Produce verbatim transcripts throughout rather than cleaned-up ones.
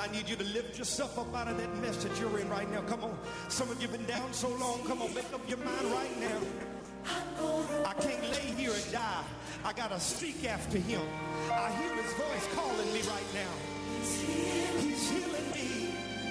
I need you to lift yourself up out of that mess that you're in right now. Come on. Some of you have been down so long. Come on, make up your mind right now. I can't lay here and die. I got to speak after him. I hear his voice calling me right now. He's healing me.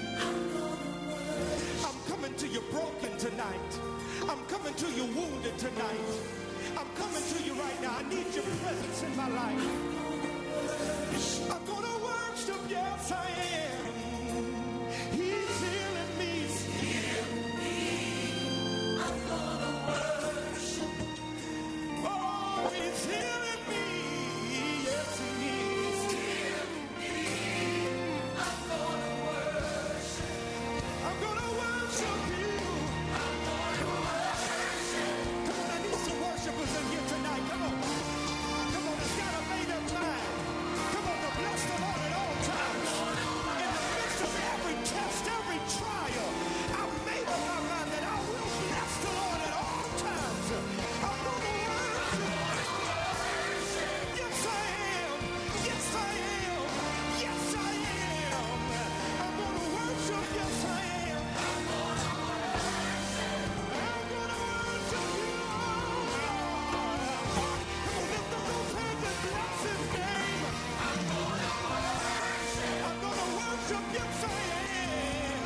I'm coming to you broken tonight. I'm coming to you wounded tonight. I'm coming to you right now. I need your presence in my life. I'm going to worship, yes I am. He's healing me. He's healing me. I'm going to worship. Oh, he's healing me. Yes, he is. He's healing me. I'm going to worship. I'm going to worship you. I'm going to worship. Come on, I need some worshipers in here tonight. Come on. Come on, it's got to made up mind. Come on, to bless the Lord at all times. In the midst of every test, every trial, I've made up my mind that I will bless the Lord at all times. I'm going to worship. Yes, I am. Yes, I am. Yes, I am. I'm going to worship. Yes, I am. I'm going to worship. I'm going to worship you, Lord. Come on, lift up those hands and bless his name. I'm going to worship. I'm going to worship. Yes, I am.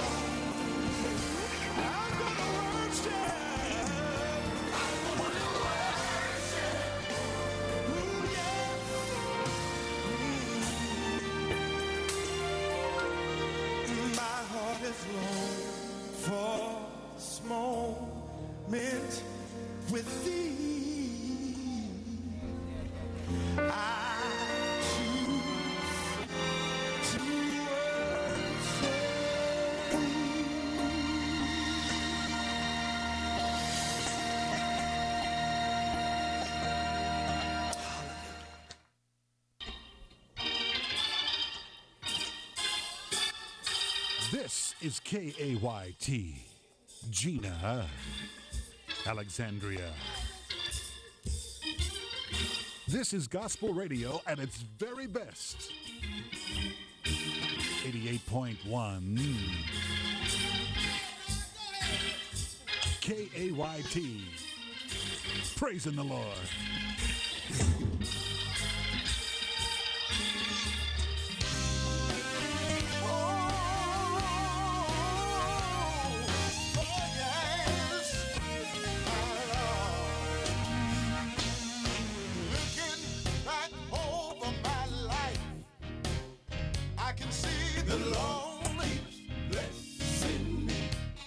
I'm going to worship. I'm going to worship. Ooh, yes. My heart is long for this moment with thee. I choose to worship This is K A Y T, Gina, Alexandria. This is gospel radio at its very best. eighty-eight point one K A Y T, praising the Lord. The Lord keeps blessing me.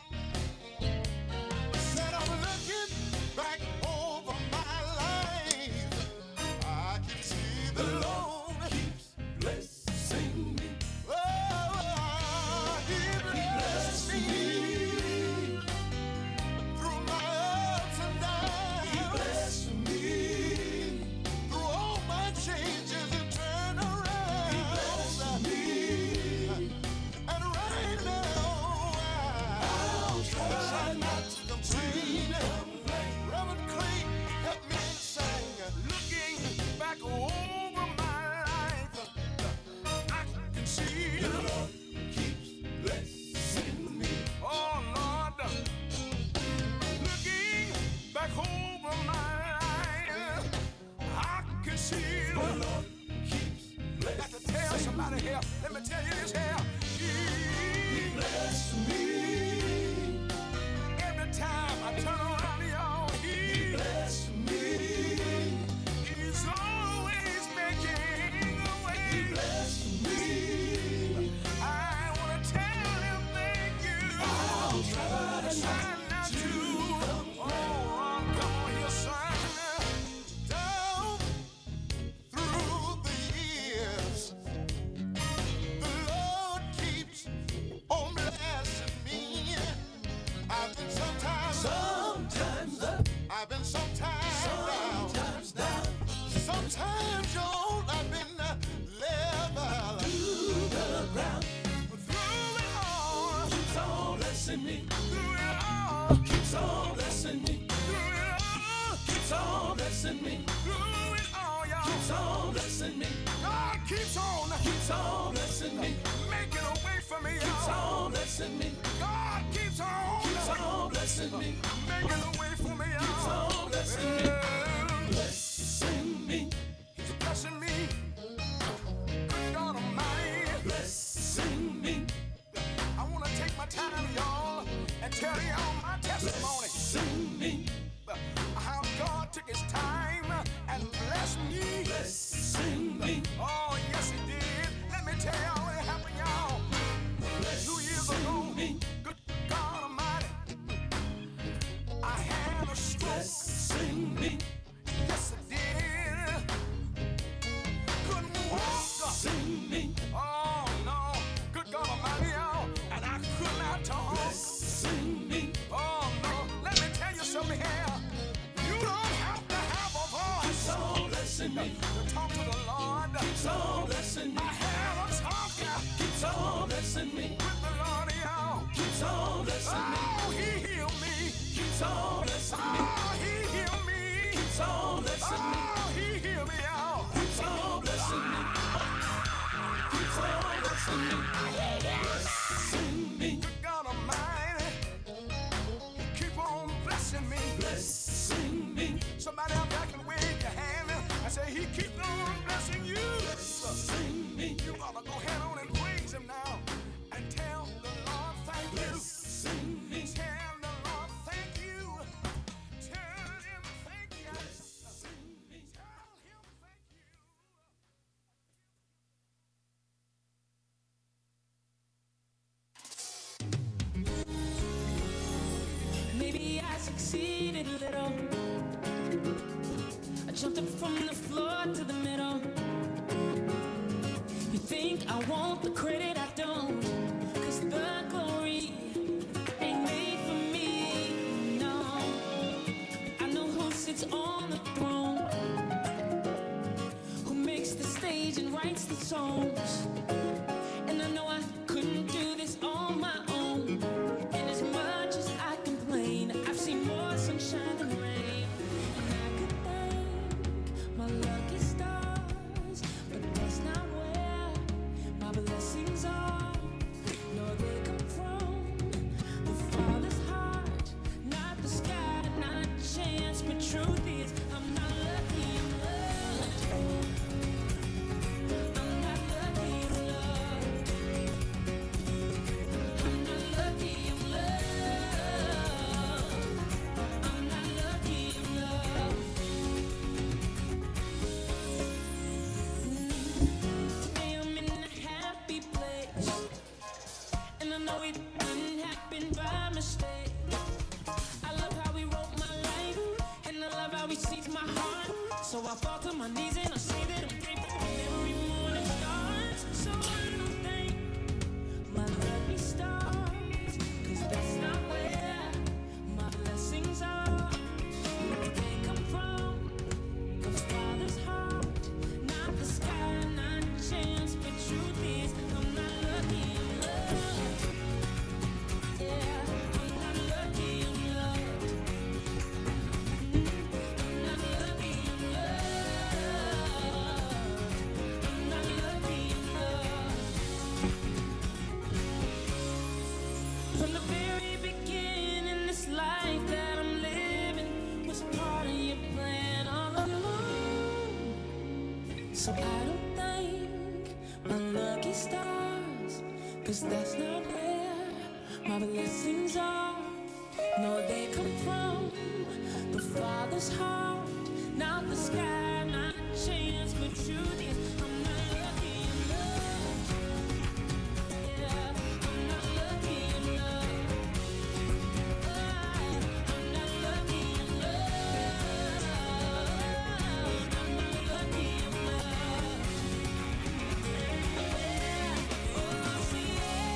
Said I'm looking back over my life. I can see the Lord keeps blessing me. Oh, He blessed me through my ups and downs. He blessed me through all my changes and turnarounds. He blessed me. And right now, I'll try not to complain. Reverend Clay, help me sing. Looking back over my life, I can see the Lord keeps blessing me. Oh, Lord. Looking back over my life, I can see the Lord keeps blessing. Got to tell somebody here. Let me tell you this here. He blessed me. Every time I turn around, y'all, He blessed me. He's always making a way. He blessed me. I want to tell Him thank you. I'll try not to. Oh, come on, your son. Down through the years, the Lord blessing me. God keeps on, keeps on blessing me. Making a way for me. Keeps on blessing me. Blessing me. He's blessing me. Good God Almighty. Blessing me. I want to take my time, y'all, and tell y'all my testimony. Blessing me. How God took his time and blessed me. Blessing me. Oh, yes, he did. Let me tell y'all what happened, y'all. Two years ago, good God Almighty, I had a stroke. Blessing me. Yes, I did. Couldn't walk. Blessing me. Oh, no. Good God Almighty, y'all. And I could not talk. Blessing me. Oh, no. Let me tell you something here. You don't have to have a voice. Keeps on blessing me. To talk to the Lord. Keeps on blessing me. I have a talker. Keeps on blessing me. With the Lord, y'all. Keeps on blessing me. Oh, he healed me. Keeps on blessing me. Oh, he healed me. Keeps on blessing me. Oh, he healed me, y'all. Keeps on blessing me. Keeps on blessing me. Blessing me. Good God Almighty. Keep on blessing me. Blessing me. Somebody out there can wave your hand and say, he keeps on blessing you. Blessing me. You ought to go ahead on and praise him now and tell the Lord thank you. Blessing me. Tell the Lord thank you. Tell him thank you. Blessing me. Tell him thank you. Maybe I succeeded a little. I jumped up from the floor to the middle. You think I want the credit, I don't. Cause the glory ain't made for me, no. I know who sits on the throne, who makes the stage and writes the songs. And I know I couldn't do this on my own. And as much as I complain, I've seen more sunshine than rain. And I could thank my lucky stars, but that's not where my blessings are. No, they come from the Father's heart, not the sky, not chance. But truth is, I'm not lucky, I'm loved. I'm not lucky, I'm loved. I'm not lucky, I'm loved. I'm not lucky, I'm loved. Today I'm in a happy place, and I know it didn't happen by mistake. I love how he wrote my life, and I love how he sees my heart. So I fall to my knees and I say that I'm grateful when every morning starts. So I don't thank my lucky stars, cause that's not where my blessings are. They come from the Father's heart, not the sky, not chance. But truth is, I'm not lucky, I'm loved. Yeah, I'm not lucky, I'm loved. Mm, I'm not lucky, I'm loved. I'm not lucky, I'm loved. From the very beginning, this life that I'm living was part of your plan all along. So I don't thank my lucky stars, cause that's not where my blessings are. No, they come from the Father's heart, not the sky, not chance. But truth is, I'm not lucky, I'm loved. Yeah, I'm not lucky, I'm loved. I'm not lucky, I'm loved. I'm not lucky, I'm loved. Yeah, oh, say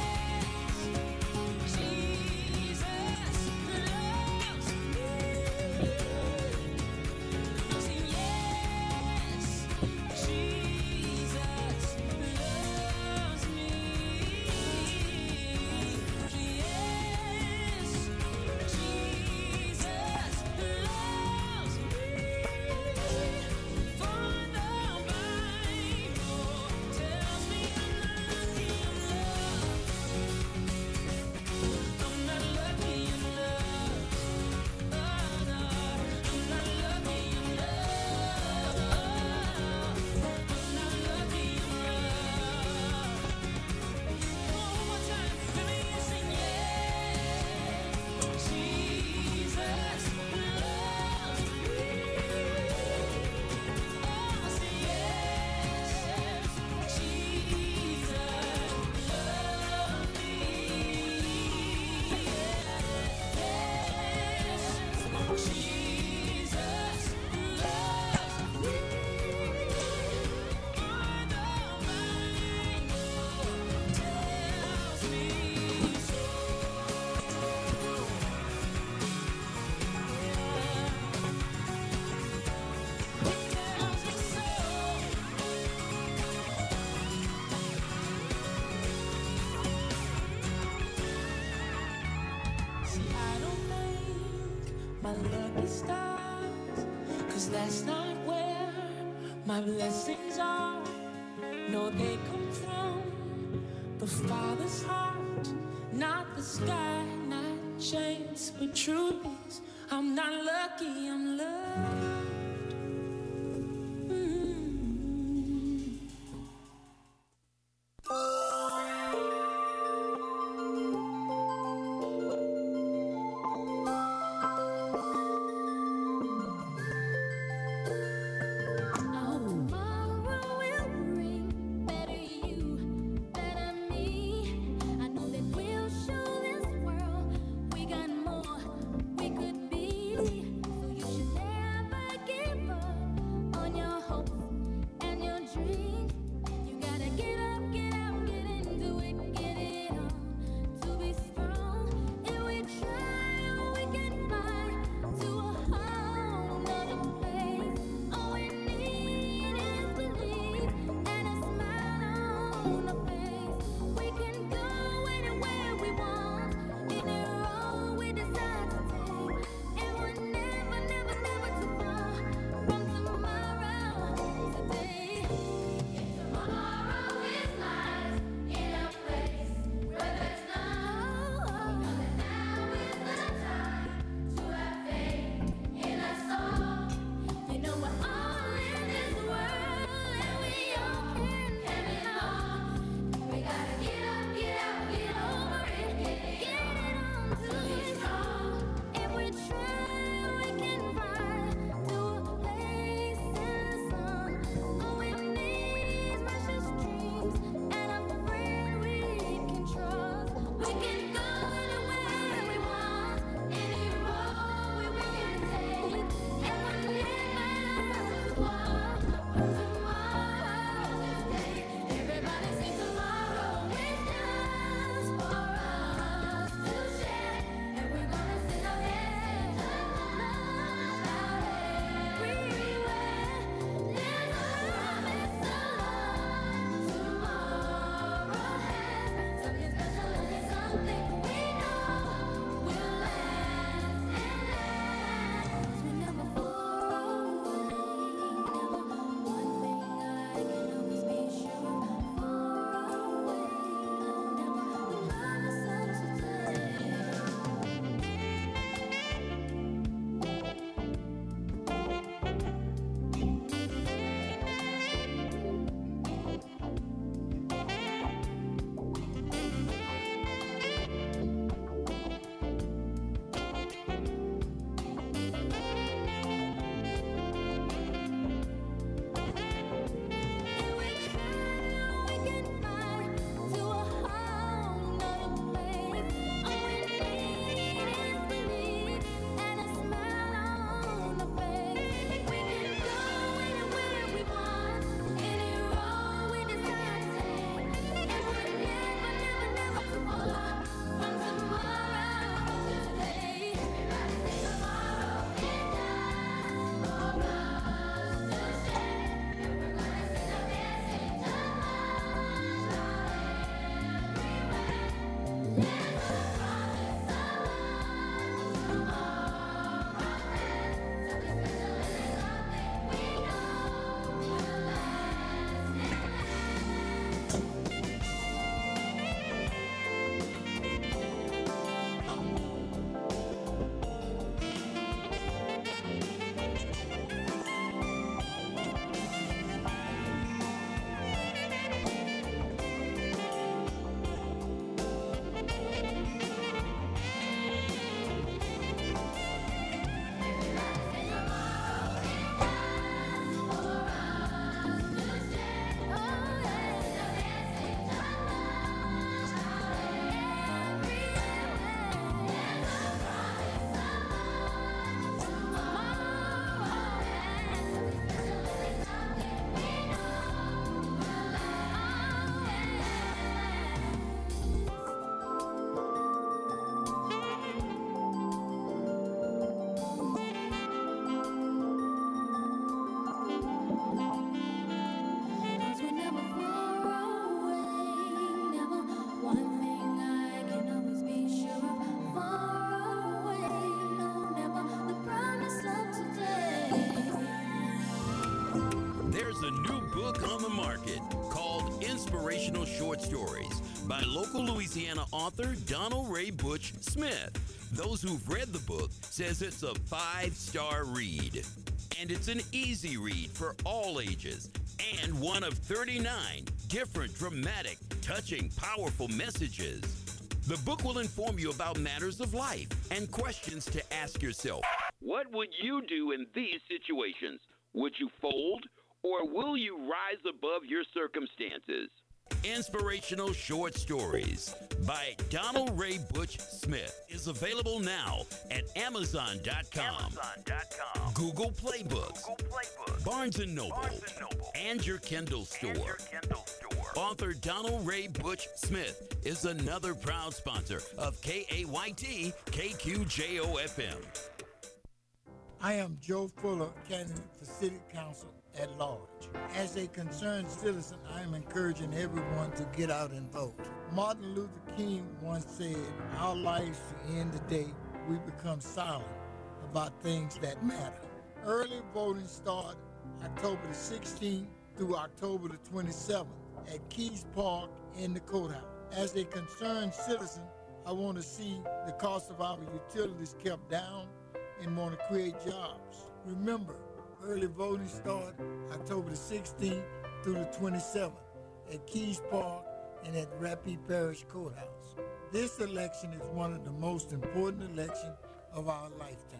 yes, Jesus loves me. I say yes, Jesus my lucky stars. Cause that's not where my blessings are. No, they come from the Father's heart, not the sky, not chance. But truth is, I'm not lucky, I'm loved. We got more we could be, so you should never market called Inspirational Short Stories by local Louisiana author Donald Ray Butch Smith. Those who've read the book says it's a five-star read. And it's an easy read for all ages and one of thirty-nine different dramatic, touching, powerful messages. The book will inform you about matters of life and questions to ask yourself. What would you do in these situations? Would you fold, or will you rise above your circumstances? Inspirational Short Stories by Donald Ray Butch Smith is available now at Amazon dot com, Amazon dot com, Google Play Books, Google Play Books, Barnes and Noble, Barnes and, Noble, and your Kindle store. And your Kindle store. Author Donald Ray Butch Smith is another proud sponsor of K A Y T K Q J O F M. I am Joe Fuller, candidate for City Council at large. As a concerned citizen, I am encouraging everyone to get out and vote. Martin Luther King once said, our lives to end the day we become silent about things that matter. Early voting starts October the sixteenth through October the twenty-seventh at Keys Park in the courthouse. As a concerned citizen, I want to see the cost of our utilities kept down and want to create jobs. Remember, early voting starts October the sixteenth through the twenty-seventh at Keys Park and at Rapid Parish Courthouse. This election is one of the most important elections of our lifetime.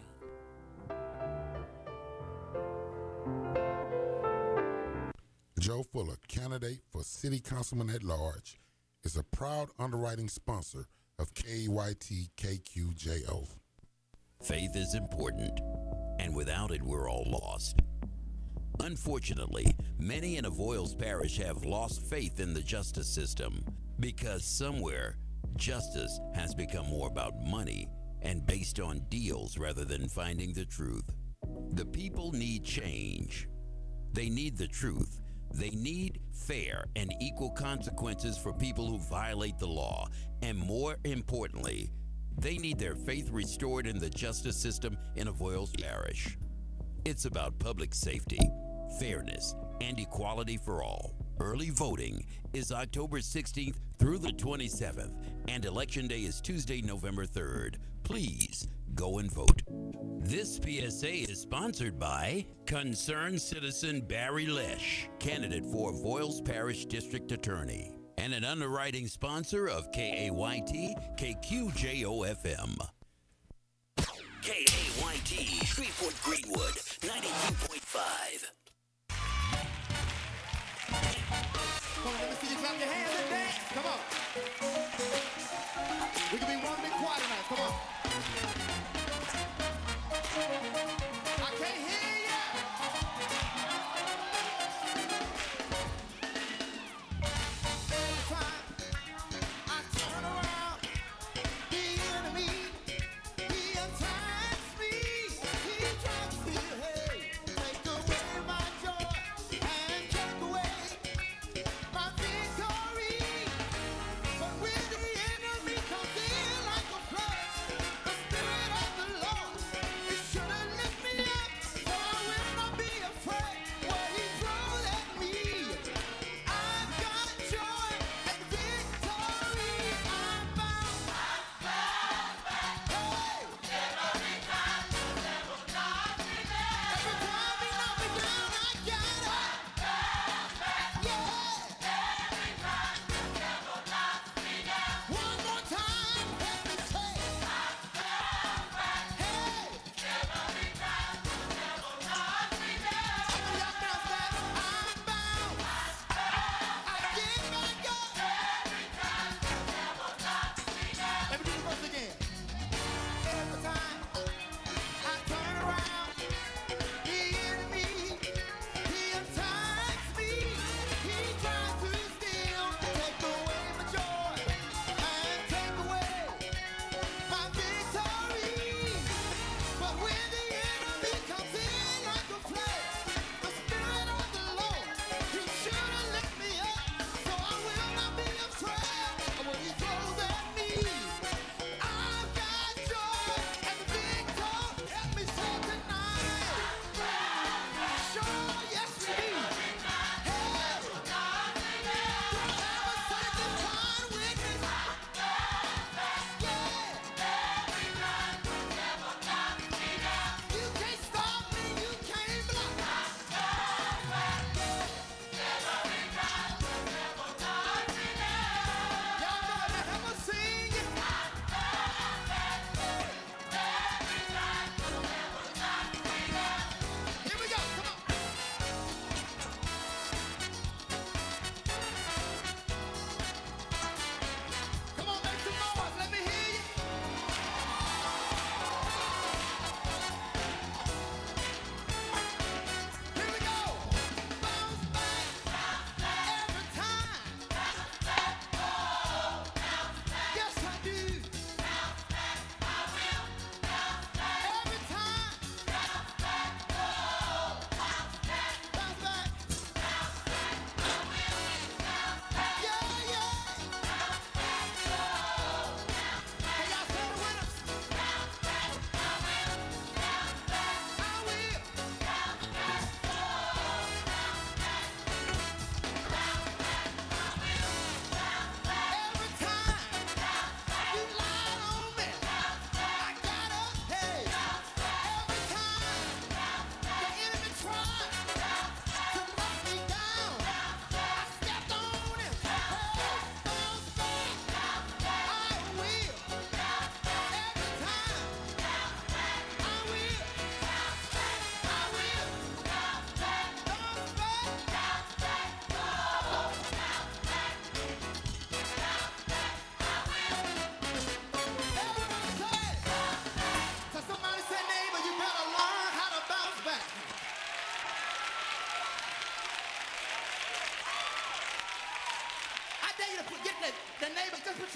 Joe Fuller, candidate for City Councilman at Large, is a proud underwriting sponsor of K A Y T K Q J O. Faith is important, and without it, we're all lost. Unfortunately, many in Avoyles Parish have lost faith in the justice system because somewhere, justice has become more about money and based on deals rather than finding the truth. The people need change. They need the truth. They need fair and equal consequences for people who violate the law, and more importantly, they need their faith restored in the justice system in Avoyles Parish. It's about public safety, fairness, and equality for all. Early voting is October sixteenth through the twenty-seventh, and Election Day is Tuesday, November third. Please go and vote. This P S A is sponsored by Concerned Citizen Barry Lesh, candidate for Avoyles Parish District Attorney, and an underwriting sponsor of K A Y T K Q J O F M. K A Y T, Shreveport Greenwood, ninety-two point five. Come on, let me see you clap your hands and dance. Come on. We can be one big choir tonight. Come on. I can't hear ya. Every time I turn around, the enemy, he attacks me. He tries to steal, hey, take away my joy and take away my victory.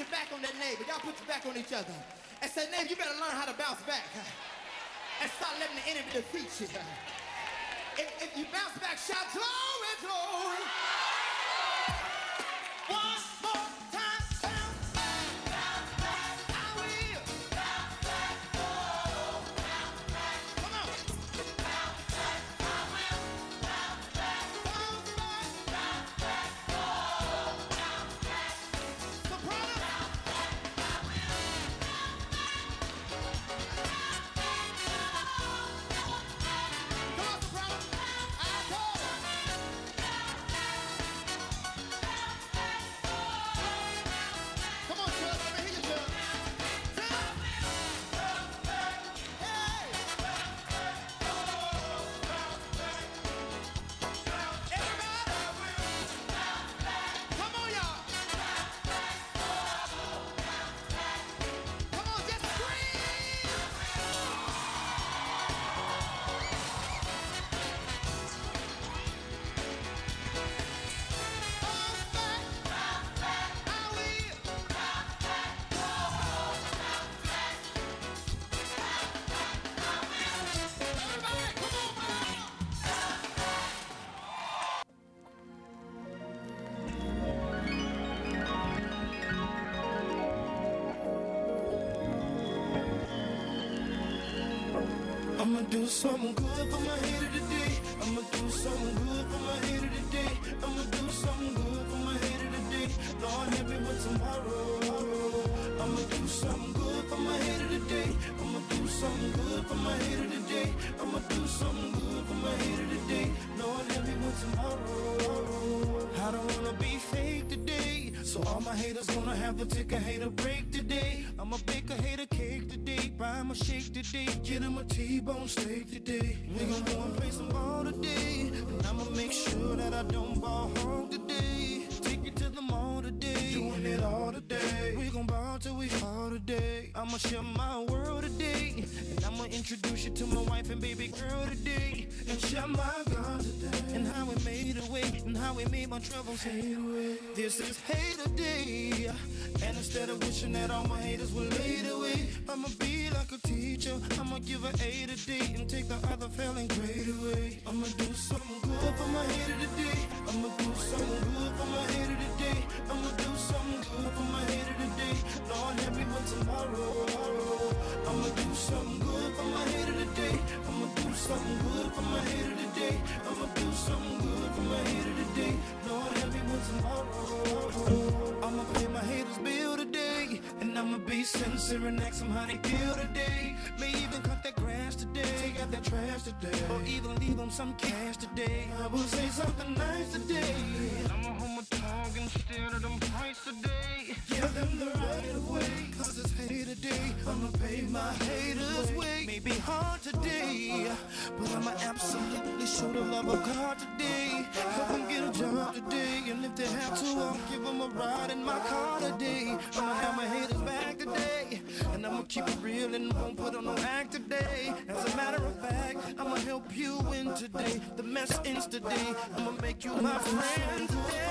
your back on that neighbor. Y'all put your back on each other. And say, neighbor, you better learn how to bounce back. And start letting the enemy defeat you. If, if you bounce back, shout glory, glory. One more time, bounce back, bounce back. I will. Bounce back, oh, bounce back. Come on. Bounce back, I will. Bounce back, bounce back. Bounce back, oh, bounce back. Soprano. Bounce back, I will. Come on, soprano. Alto. Come on, Chuck. Let me hear you, Chuck. Hey. Everybody. Come on, y'all. Come on, just scream. Bounce back. I will. Everybody, come on, man. I'ma do something good for my hater today. I'ma do something good for my hater today. I'ma do something good for my hater today. Lord, help me with tomorrow. I'ma do something good for my hater today. I'ma do something good for my hater today. I'ma do something good for my hater today. Lord, help me with tomorrow. I don't wanna be fake today, so all my haters gonna have to take a hater break today. I'ma bake a hater cake today, buy 'em a shake today, get 'em a T-bone steak today. We gon' go and play some ball today, and I'ma make sure that I don't ball home today. Take you to the mall today, doing it all today. We gon' ball till we fall today. I'ma share my world today, and I'ma introduce you to my wife and baby girl today, and share my God today, and how we made a way, and how we made my troubles fade away. This is hater day, and instead of wishing that all my haters would laid away, I'ma be like a teacher. I'ma give an A today and take the other failing grade away. I'ma do something good for my hater today. I'ma do something good for my hater today. I'ma do something good for my hater today. Lord, help me with tomorrow. I'ma do something good for my hater today. I'ma do something good for my hater today. I'ma do something good for my hater today. Lord, help me with tomorrow. I'ma pay my haters bill today, and I'ma be sincere and ask them how they feel today. May even cut their grass today, take out their trash today, or even leave them some cash today. I will say something nice today. I'ma hold my tongue instead of them price today. Give them the right of way, cause it's hater day. I'ma pay my haters way. May be hard today, but I'ma absolutely show the love of God today. Help them get a job today, and if they have to, I'll give them a ride in my car today. I'ma have my haters back today, and I'ma keep it real and won't put on no act today. As a matter of fact, I'ma help you win today. The mess ends today. I'ma make you my friend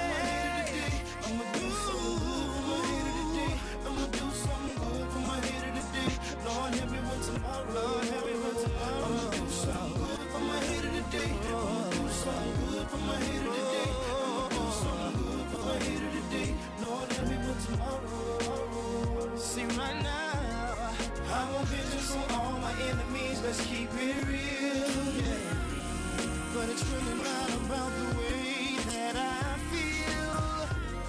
today. I'ma do something good for my hater today. I'ma do something good for my hater today. Lord, help me with tomorrow. Lord, help me with tomorrow. I'ma do something good for my hater today. I'ma do something good for my hater today. I'ma do something good for my hater today. Lord, help me with tomorrow. See, right now, I want vengeance on all my enemies. Let's keep it real. Yeah. But it's really not about the way that I feel.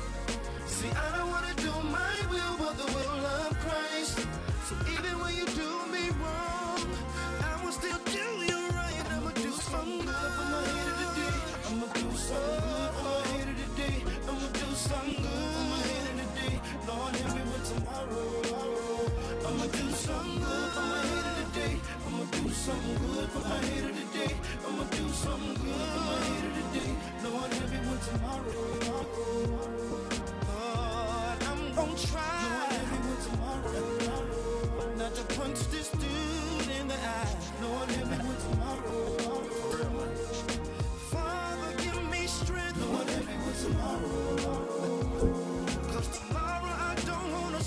See, I don't wanna do my will, but the will of Christ. So even when you do me wrong, I will still do you right. I'ma do something good for my hater today. I'ma do something good for my hater today. I'ma do something good for my hater today. Lord, help me with tomorrow. I'ma do something good for my hater today. I'ma do something good for my hater today. I'ma do something good for my hater today. Lord, help me with tomorrow. Lord, I'm gon' try. Lord, help me with tomorrow. Not to punch this dude in the eye. Lord, help me with tomorrow. Father, give me strength. Lord, help me with tomorrow. Cause tomorrow I don't wanna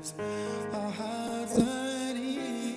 lives, our hearts are at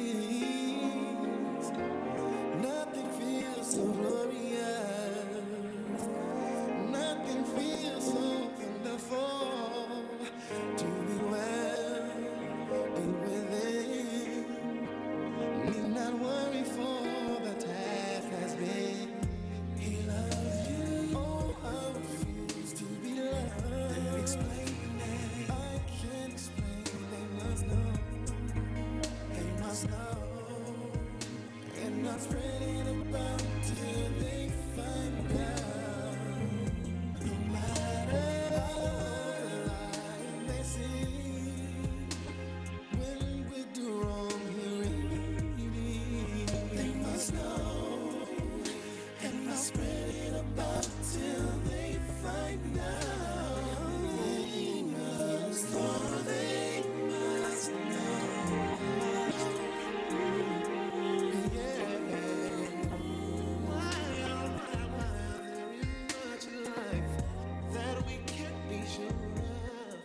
ease. Nothing feels so glorious, nothing feels so wonderful to be well and within. Need not worry for the task has been. He loves you. Oh, how it feels to be loved. They explain it. I can't explain. They must know. They must know. And not spread it about till they find out. No matter how life they see, when we do wrong here in they must know. And not spread it about till they find out. They must know. They must know. That we can't be sure of.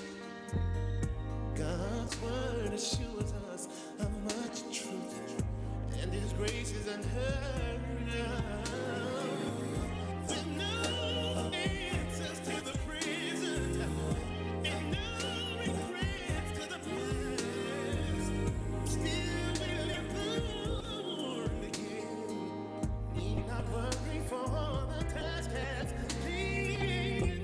God's word assures us of much truth, and His grace is unheard of. With no answers to the present, and no regrets to the past, still we live born again. Need not worry for the task has been.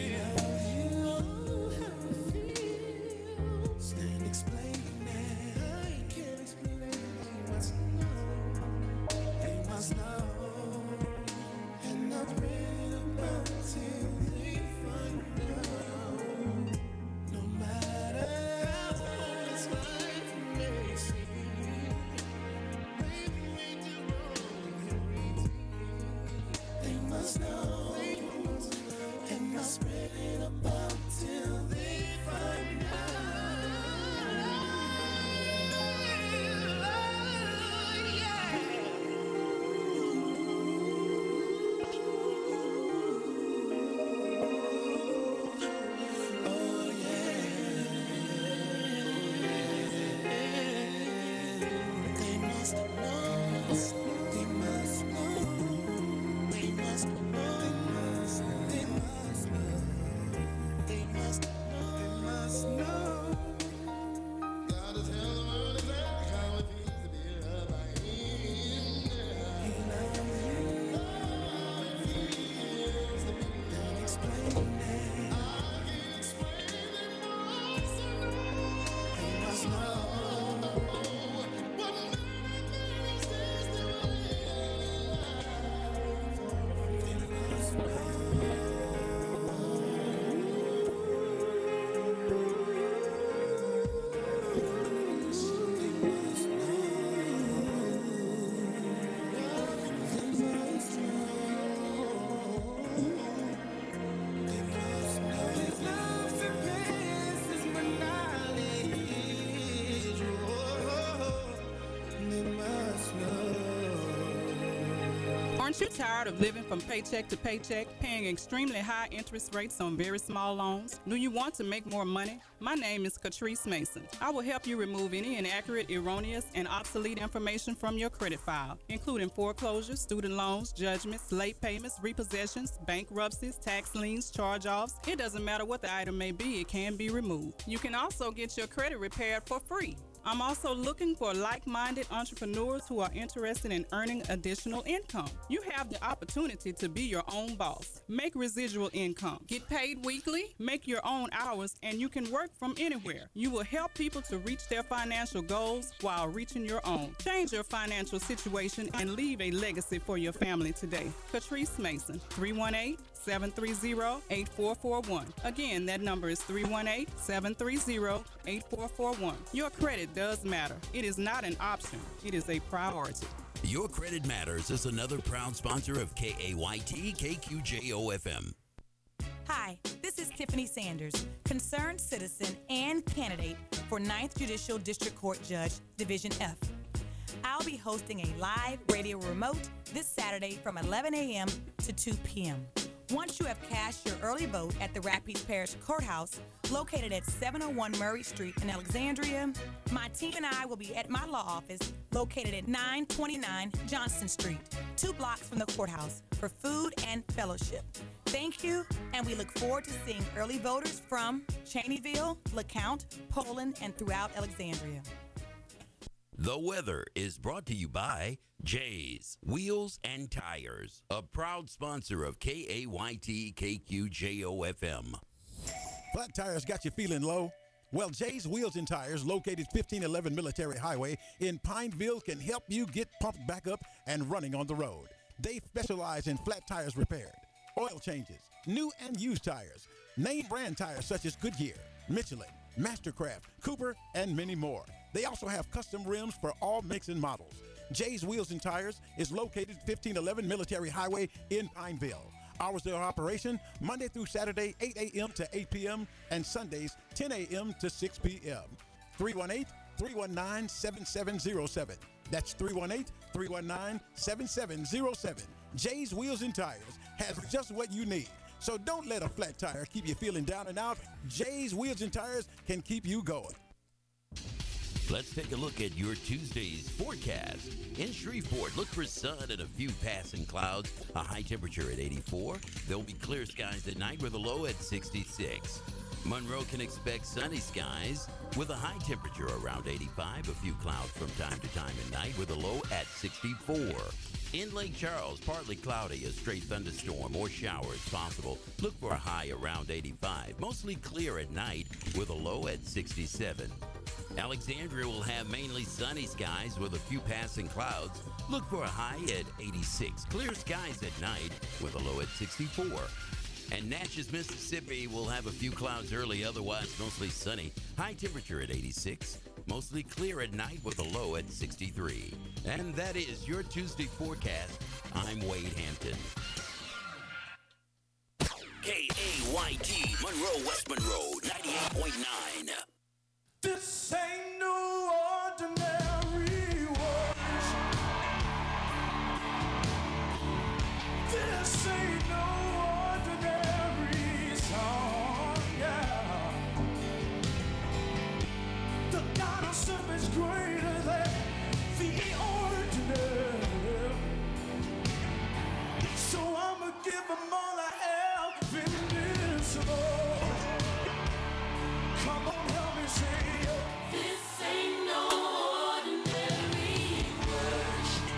Oh, how it feels. Can't explain it. I can't explain it. They must know. They must know. And not read about till they find out. No matter how hard this life may seem, maybe we do wrong and we do. They must know. They must know. And not spread it about till they find out. Oh yeah. They must know. They must know. They must know. They must know. They must know. They must know. Gotta tell the world exactly how it feels to be loved by Him. He loves you. How it feels to be loved. Can't explain it. I can't explain it. They must know. They must know. What manifests the way. They must know. Aren't you tired of living from paycheck to paycheck, paying extremely high interest rates on very small loans? Do you want to make more money? My name is Catrice Mason. I will help you remove any inaccurate, erroneous, and obsolete information from your credit file, including foreclosures, student loans, judgments, late payments, repossessions, bankruptcies, tax liens, charge-offs. It doesn't matter what the item may be, it can be removed. You can also get your credit repaired for free. I'm also looking for like-minded entrepreneurs who are interested in earning additional income. You have the opportunity to be your own boss. Make residual income. Get paid weekly, make your own hours, and you can work from anywhere. You will help people to reach their financial goals while reaching your own. Change your financial situation and leave a legacy for your family today. Catrice Mason, three one eight, seven three zero, eight four four one. Again, that number is three one eight, seven three zero, eight four four one. Your credit does matter. It is not an option. It is a priority. Your Credit Matters is another proud sponsor of K A Y T K Q J O F M. Hi, this is Tiffany Sanders, concerned citizen and candidate for ninth Judicial District Court Judge, Division F. I'll be hosting a live radio remote this Saturday from eleven a.m. to two p.m. Once you have cast your early vote at the Rapides Parish Courthouse, located at seven oh one Murray Street in Alexandria, my team and I will be at my law office, located at nine twenty-nine Johnston Street, two blocks from the courthouse, for food and fellowship. Thank you, and we look forward to seeing early voters from Cheneyville, LeCount, Poland, and throughout Alexandria. The weather is brought to you by Jay's Wheels and Tires, a proud sponsor of K A Y T K Q J O F M. Flat tires got you feeling low? Well, Jay's Wheels and Tires, located fifteen eleven Military Highway in Pineville, can help you get pumped back up and running on the road. They specialize in flat tires repaired, oil changes, new and used tires, name brand tires such as Goodyear, Michelin, Mastercraft, Cooper, and many more. They also have custom rims for all makes and models. Jay's Wheels and Tires is located fifteen eleven Military Highway in Pineville. Hours of operation, Monday through Saturday, eight a.m. to eight p.m., and Sundays, ten a.m. to six p.m. three one eight, three one nine, seven seven zero seven. That's three one eight, three one nine, seven seven zero seven. Jay's Wheels and Tires has just what you need. So don't let a flat tire keep you feeling down and out. Jay's Wheels and Tires can keep you going. Let's take a look at your Tuesday's forecast. In Shreveport, look for sun and a few passing clouds, a high temperature at eighty-four. There'll be clear skies at night with a low at sixty-six. Monroe can expect sunny skies with a high temperature around eighty-five, a few clouds from time to time at night with a low at sixty-four. In Lake Charles, partly cloudy, a straight thunderstorm or showers possible. Look for a high around eighty-five, mostly clear at night with a low at sixty-seven. Alexandria will have mainly sunny skies with a few passing clouds. Look for a high at eighty-six. Clear skies at night with a low at sixty-four. And Natchez, Mississippi will have a few clouds early, otherwise mostly sunny. High temperature at eighty-six. Mostly clear at night with a low at sixty-three. And that is your Tuesday forecast. I'm Wade Hampton. K A Y T, Monroe, West Monroe, ninety-eight point nine. This ain't no ordinary world. This ain't no ordinary song, yeah. The God of serve is greater than the ordinary. So I'ma give him all I have invincible. Come on, help me say. This ain't no ordinary worship.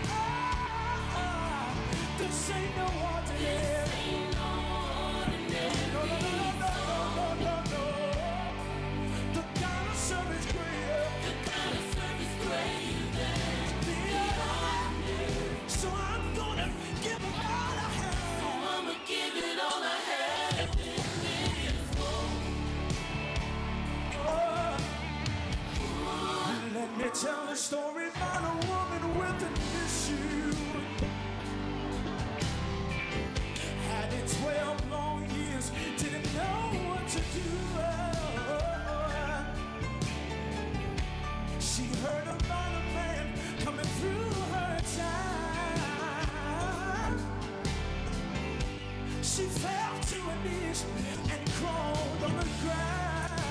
This ain't no ordinary. This ain't no ordinary No, no, no, no, no, no, no. The God of serve is greater. The God of serve is greater than the ordinary. So I'm gonna give him all I have. So I'ma give it all I have. Invincible. Let me tell a story about a woman with an issue. Had it twelve long years, didn't know what to do. She heard about a man coming through her time. She fell to her knees and crawled on the ground.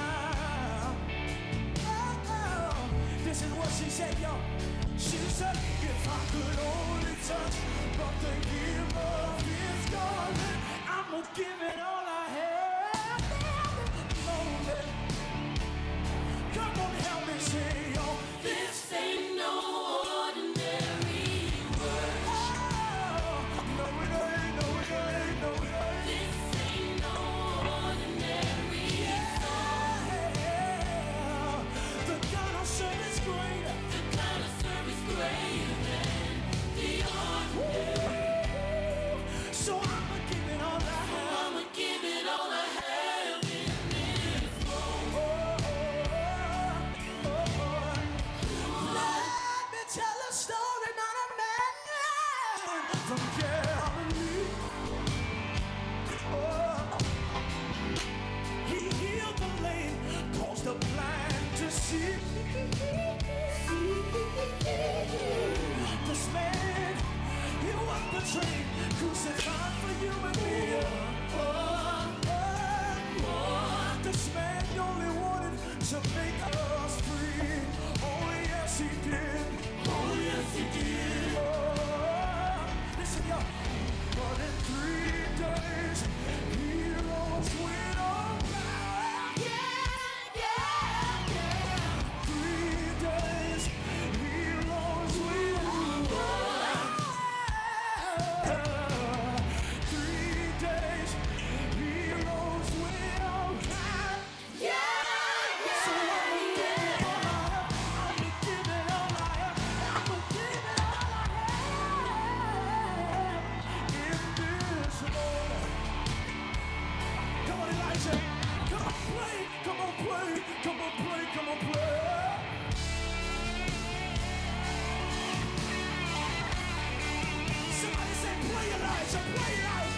This is what she said, yo. She said, if I could only touch but the hem of his garment, I'ma give it all I have. Lonely. Come on, help me say, yo. This ain't no ordinary worship. Oh, no, it ain't, no, it ain't, no, it ain't. This ain't no ordinary song. Yeah. The God of serve is greater. The God of serve is greater than the ordinary. So I'ma give it all I So have. I'ma give it all I have. Invincible. Let me tell a story about a man from Galilee. Oh, he healed the lame, caused the blind to see. This man, he was betrayed, crucified for you and me. This man only wanted to make us free. Oh yes he did. Oh yes he did. Oh, listen y'all. But in three days he rose with all power. Yeah, yeah, yeah. Three days he rose with all power. Three days he rose with all power. Yeah, yeah. So I'ma give it all I have. I'ma give it all I have. I'ma give it all I have in this moment. Come on, Elijah. Come on, play. Come on, play. Come on, play. Come on, play. Somebody say, play Elijah. Play Elijah.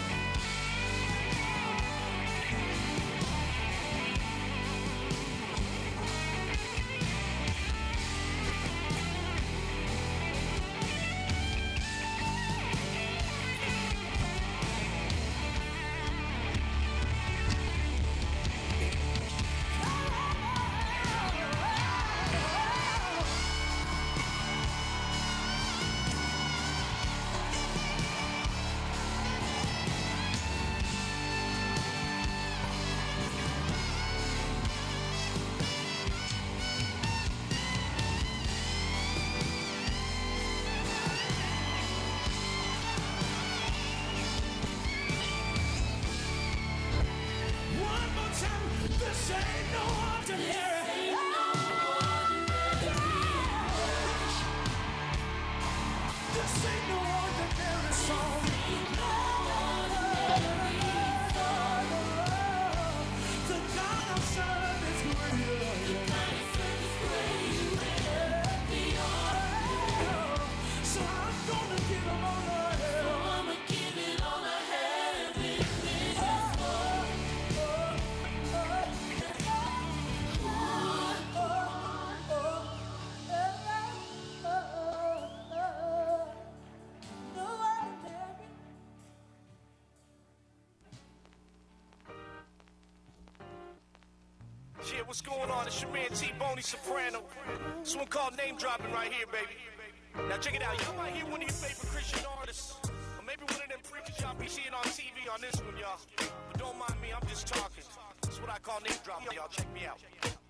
One more time, this ain't no ordinary. This ain't no ordinary song. The God of serve is greater. So I'm gonna give him all I have. I'ma give it all I have in this world. Yeah, what's going on? It's your man T-Boney Soprano. This one called Name Dropping right here, baby. Now check it out. Y'all might hear one of your favorite Christian artists. Or maybe one of them preachers y'all be seeing on T V on this one, y'all. But don't mind me, I'm just talking. That's what I call name dropping, y'all. Check me out.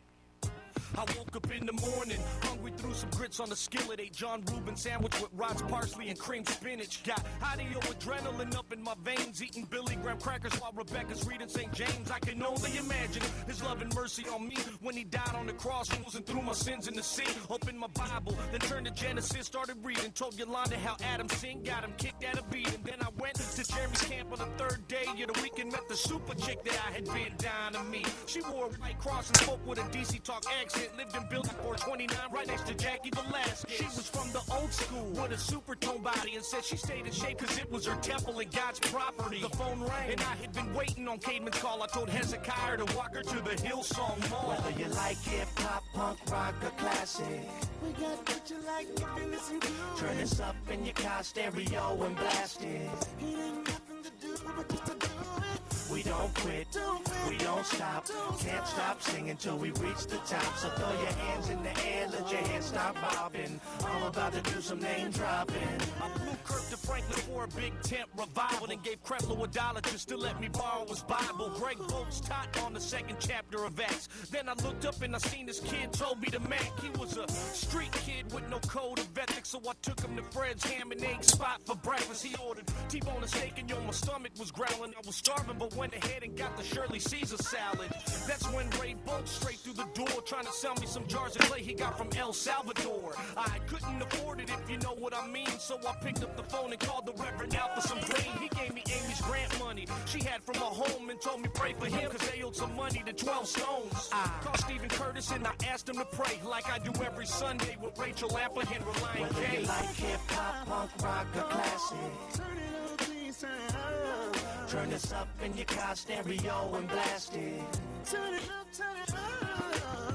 I woke up in the morning, hungry, threw some grits on the skillet, ate John Reuben sandwich with Rod's parsley and cream spinach. Got audio adrenaline up in my veins, eating Billy Graham crackers while Rebecca's reading Saint James. I can only imagine his love and mercy on me when he died on the cross and threw my sins in the sea. Opened my Bible, then turned to Genesis, started reading, told Yolanda how Adam sinned, got him kicked out of beating. Then I went to Jeremy's camp on the third day of the weekend, met the super chick that I had been down to meet. She wore a white cross and spoke with a D C talk accent. Lived in Building four twenty-nine, right next to Jackie Velasquez. She was from the old school with a super tone body and said she stayed in shape because it was her temple and God's property. The phone rang and I had been waiting on Cademan's call. I told Hezekiah to walk her to the Hillsong Mall. Whether you like hip hop, punk, rock, or classic, we got what you like if you listen to it. Turn this up in your car stereo and blast it. It ain't nothing to do but just to do it. We don't quit, we don't stop, can't stop singing till we reach the top. So throw your hands in the air, let your head start bobbing. I'm about to do some name dropping. I flew Kirk to Franklin for a big tent revival and gave Creflo a dollar just to let me borrow his Bible. Greg Bolt's taught on the second chapter of Acts. Then I looked up and I seen this kid, told me to Mac. He was a street kid with no code of ethics, so I took him to Fred's ham and egg spot for breakfast. He ordered T-bone and steak and yo, my stomach was growling. I was starving, but went ahead and got the Shirley Caesar salad. That's when Ray Bolt straight through the door trying to sell me some jars of clay he got from El Salvador. I couldn't afford it if you know what I mean, so I picked up the phone and called the Reverend out for some green. He gave me Amy's grant money she had from her home and told me pray for him because they owed some money to twelve Stones. I called Stephen Curtis and I asked him to pray like I do every Sunday with Rachel Apple and Reliant Whether K. you like hip hop, punk, rock, or classic, turn it up, please, turn it up. Turn this up in your car stereo and blast it. Turn it up, turn it up.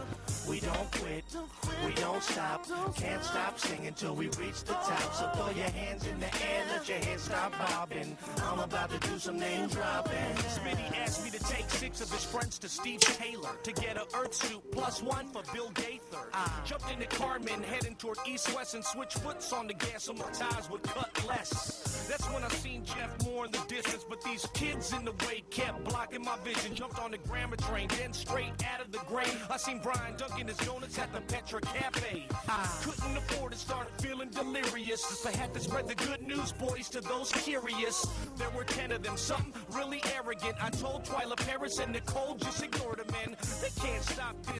We don't quit, we don't stop. Can't stop singing till we reach the top. So throw your hands in the air, let your head stop bobbing. I'm about to do some name dropping. Smitty asked me to take six of his friends to Steve Taylor to get a Earth suit plus one for Bill Gaither. Ah. Jumped into Carmen, heading toward East West, and switched foots on the gas so my tires would cut less. That's when I seen Jeff Moore in the distance, but these kids in the way kept blocking my vision. Jumped on the grammar train, then straight out of the grain, I seen Brian dunking his donuts at the Petra Cafe. Ah. Couldn't afford it, started feeling delirious, so I had to spread the good news, boys, to those curious. There were ten of them, something really arrogant. I told Twyla Paris and Nicole, just ignore the men. They can't stop this.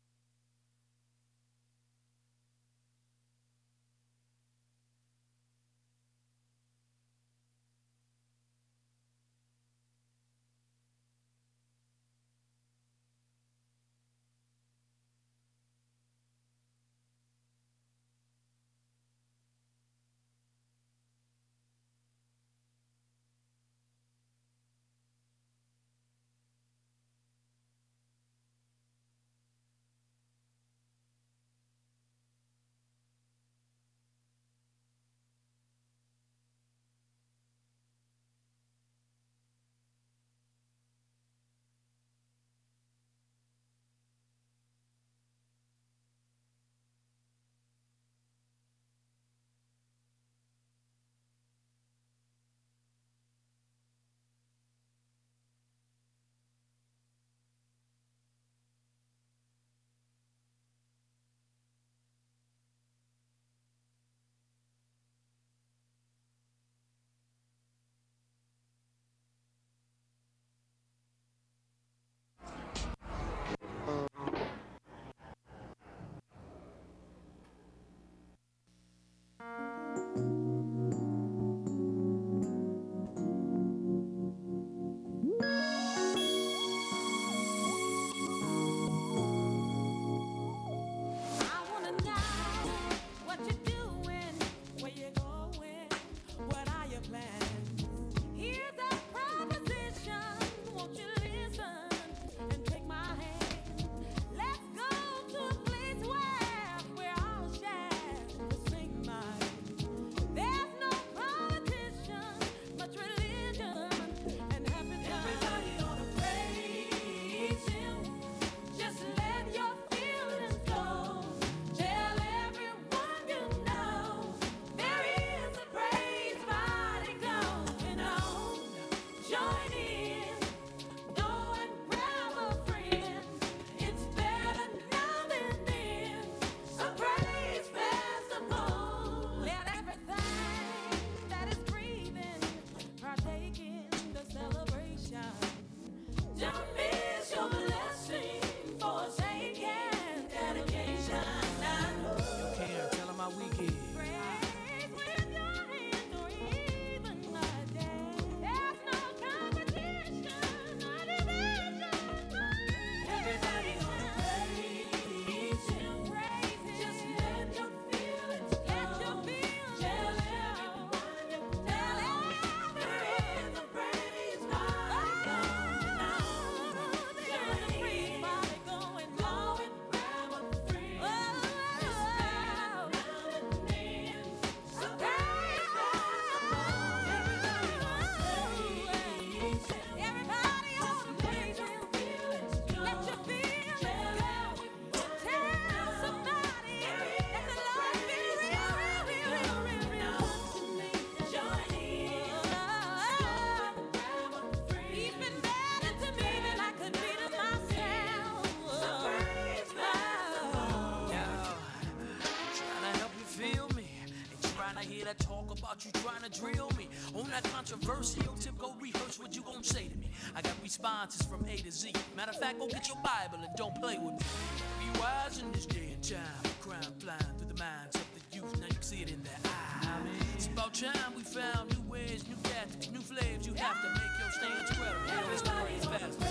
You trying to drill me on that controversial tip? Go rehearse what you gon' say to me. I got responses from A to Z. Matter of fact, go get your Bible and don't play with me. Be wise in this day and time. Crime flying through the minds of the youth. Now you can see it in their eyes. It's about time we found new ways, new tactics, new flavors. You have to make your stance credible. Let's praise fast.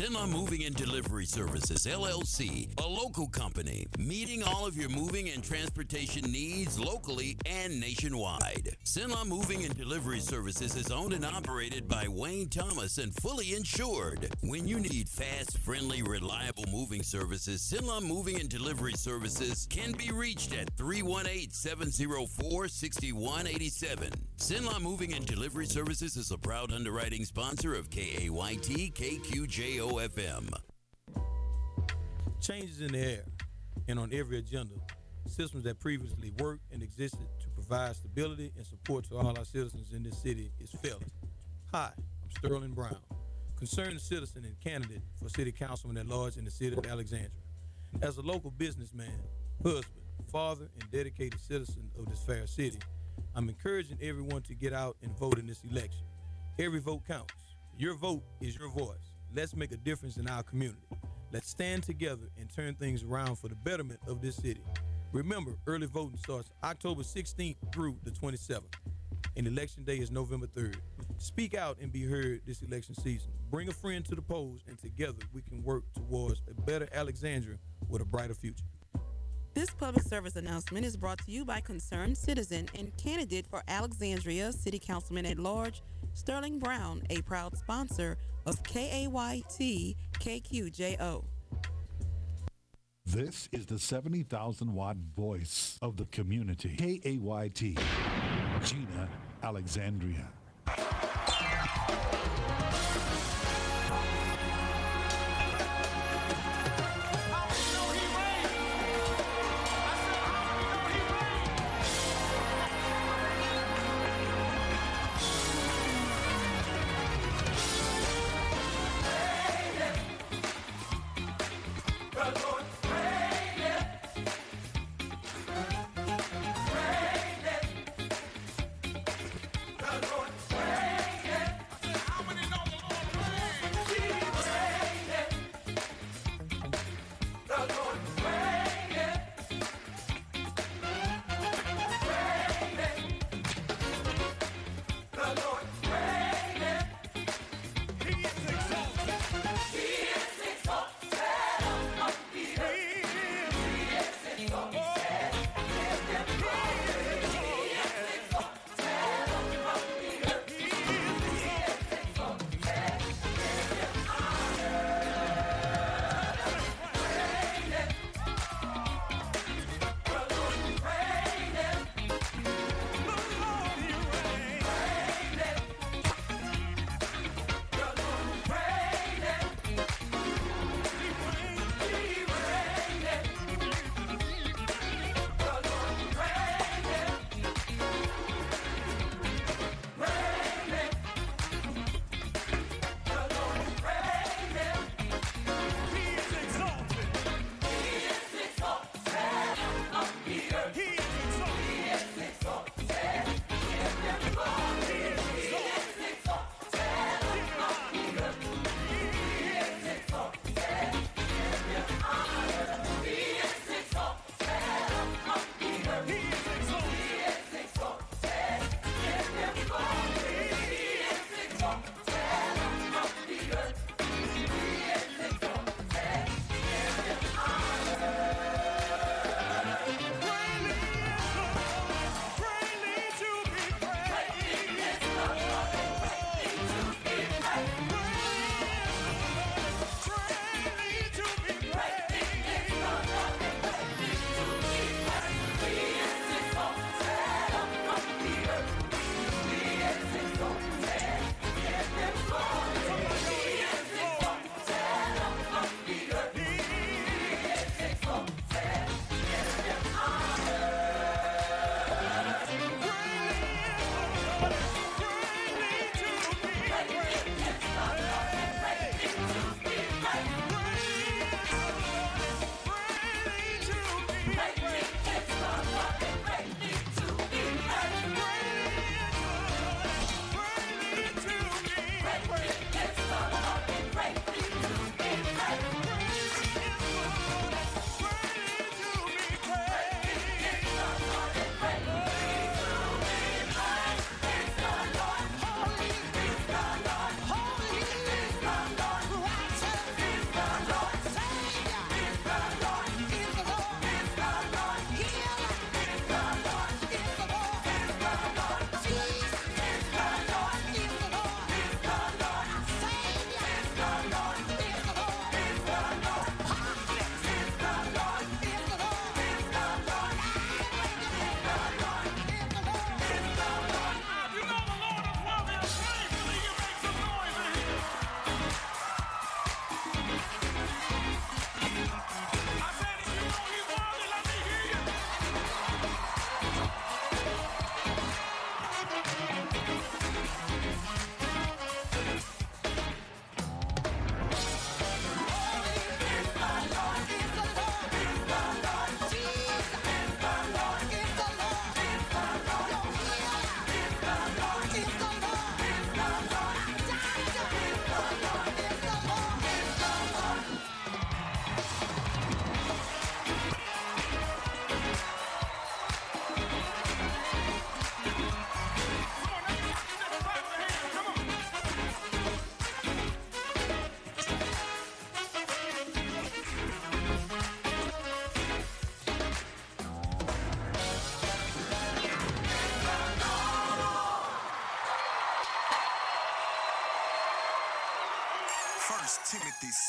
Sinla Moving and Delivery Services, L L C, a local company, meeting all of your moving and transportation needs locally and nationwide. Sinla Moving and Delivery Services is owned and operated by Wayne Thomas and fully insured. When you need fast, friendly, reliable moving services, Sinla Moving and Delivery Services can be reached at three one eight, seven zero four, six one eight seven. Sinla Moving and Delivery Services is a proud underwriting sponsor of K A Y T K Q J O F M. Changes in the air and on every agenda. Systems that previously worked and existed to provide stability and support to all our citizens in this city is failing. Hi, I'm Sterling Brown, concerned citizen and candidate for city councilman at large in the city of Alexandria. As a local businessman, husband, father, and dedicated citizen of this fair city, I'm encouraging everyone to get out and vote in this election. Every vote counts. Your vote is your voice. Let's make a difference in our community. Let's stand together and turn things around for the betterment of this city. Remember, early voting starts October sixteenth through the twenty-seventh, and election day is November third. Speak out and be heard this election season. Bring a friend to the polls, and together we can work towards a better Alexandria with a brighter future. This public service announcement is brought to you by concerned citizen and candidate for Alexandria City Councilman at Large, Sterling Brown, a proud sponsor of K A Y T K Q J O. This is the seventy thousand watt voice of the community. K A Y T, Gina, Alexandria. Lord,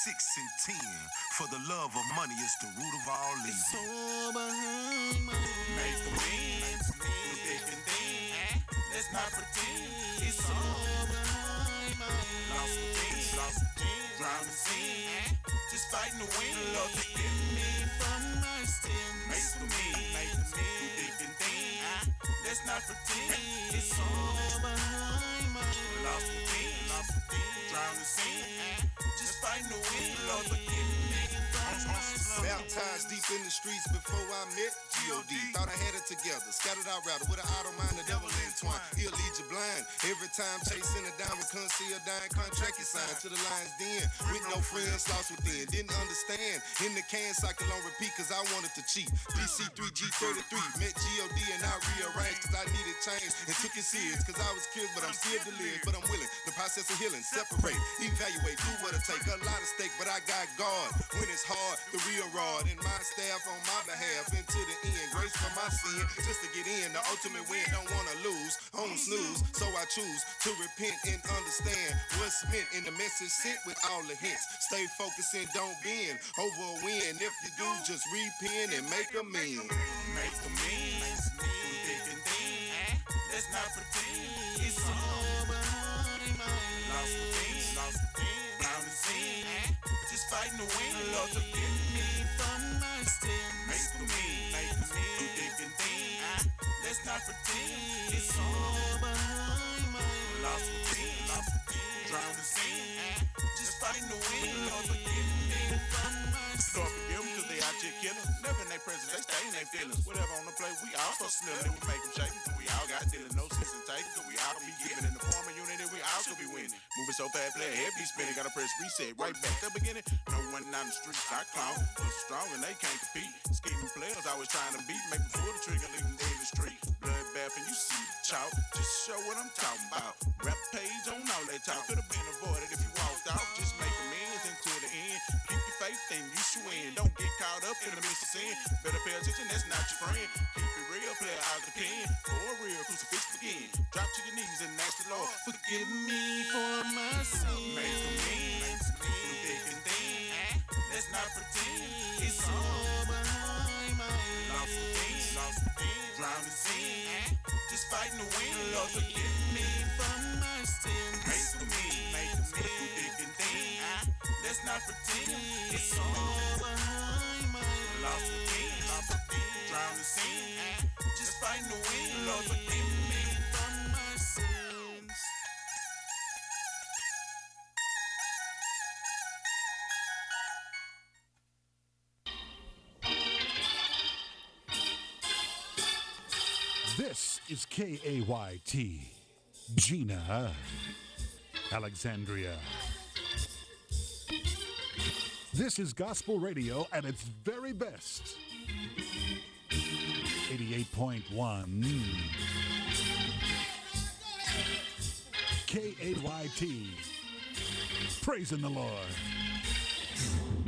six and ten. For the love of money is the root of all evil. It's all behind my make amends, do thick and thin. Let's not pretend it's all behind my lost the things, lost the things, drowned in sin. Just fighting the wind, Lord, forgive me from my sins. Make amends, make amends, do thick and thin. Let's not pretend it's all behind my lost the things, lost the things, drowned in sin. Just fighting the wind, Lord, forgive me from my sins. Baptized deep in the streets before I met G O D Thought I had it together, scattered out router with an auto mind, the devil entwined. He'll lead you blind. Every time chasing a diamond, conceal dying contract is signed to the lion's den. With no friends, lost within. Didn't understand. In the can cycle on repeat, cause I wanted to cheat. D C three G thirty-three, met G O D and I rearranged, cause I needed change and took it serious, cause I was curious, but I'm still delirious. But I'm willing. The process of healing, separate, evaluate, do what it take. A lot of stake, but I got God. When it's hard, the real rod. And my staff on my behalf, into the end. Grace for my sin, just to get in. The ultimate win, don't wanna lose. On snooze, so I choose to repent and understand what's meant in the message sent with all the hints. Stay focused and don't bend over a win. If you do, just repent and make amends. Make amends, do thick and thin. Let's not pretend it's all behind my lost the things, lost the things, drowned in sin. Just fighting the wind, Lord, forgive me from my sins. Make amends, make amends, do thick and thin. Let's not pretend it's all behind my lost the things, lost the things, drowned in sin. Just fighting the wind, Lord, forgive me from my sins. Lord, forgive them, cause they out here killing. Never in their presence, they stay in their feelings. Whatever on the plate, we all so slim, it would make them shake. We all got dealing, no sense in taking. Cause we all could be giving in the form of unity, we all could be winning. Moving so fast, play head be spinning. Gotta press reset, right back to the beginning. No one down the street, I clown. Push strong and they can't compete. Scheming players always trying to beat. Make them pull the trigger, leave them dead in the street. Bloodbath and you see the chalk. Just show what I'm talking about. Rap page on all that talk. Could've been avoided if you walked out. Just make amends until the end. Keep your faith and you should win. Don't get caught up in the midst of sin. Better pay attention, that's not your friend. Keep it real, play out the pen. For real, crucifix begin. Drop to your knees and ask the Lord, forgive me for my sins. Make amends, do thick and thin. Let's not pretend it's all behind my lost the things, lost the things, drowned in sin. Just fighting the wind, Lord, forgive me from my sins. Make amends, make amends, do thick and thin. Let's not pretend it's all behind my lost the things, lost the things, drowned in sin. Just fighting the wind, Lord, forgive me from my sins. This is K A Y T, Gina Alexandria. This is gospel radio at its very best. eighty-eight point one K A Y T, praising the Lord.